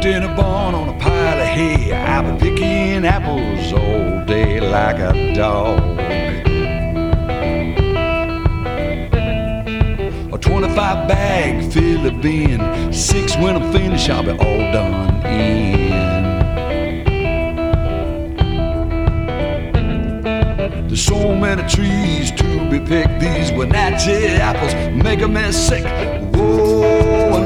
Worked in a barn on a pile of hay. I've been picking apples all day like a dog. A 25 bag fill of bin. 6 when I'm finished, I'll be all done in. There's so many trees to be picked. These Wenatchee apples make a man sick. Whoa.